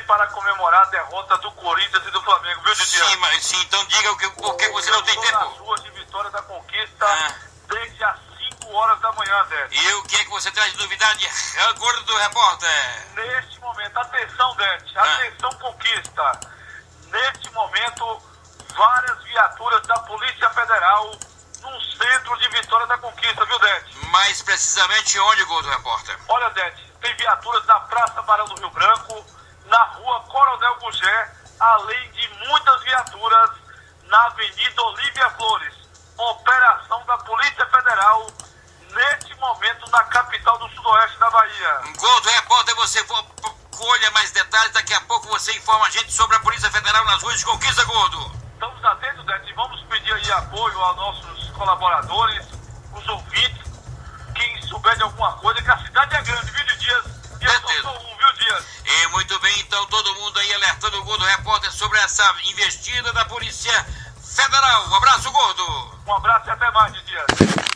para comemorar a derrota do Corinthians e do Flamengo, viu, Didi? Sim, então diga por que você não tem tempo. Nas ruas de Vitória da Conquista desde as 5 horas da manhã, Dete. E o que é que você traz de novidade, gordo do repórter? Neste momento, atenção, Dete, atenção, Conquista. Neste momento, várias viaturas da Polícia Federal no centro de Vitória da Conquista, viu, Dete? Mais precisamente onde, gordo repórter? Olha, Dete, tem viaturas na Praça Barão do Rio Branco, na Rua Coronel Gugé, além de muitas viaturas na Avenida Olívia Flores. Operação da Polícia Federal, neste momento, na capital do sudoeste da Bahia. Gordo repórter, você colha mais detalhes, daqui a pouco você informa a gente sobre a Polícia Federal nas ruas de Conquista, gordo. Estamos atentos, Dete, e vamos pedir aí apoio aos nossos colaboradores, os ouvintes, quem souber de alguma coisa, que a cidade é grande, viu, de Dias? E eu só sou um, viu, Dias? E muito bem, então, todo mundo aí alertando o Gordo Repórter sobre essa investida da Polícia Federal. Um abraço, gordo. Um abraço e até mais, Dias.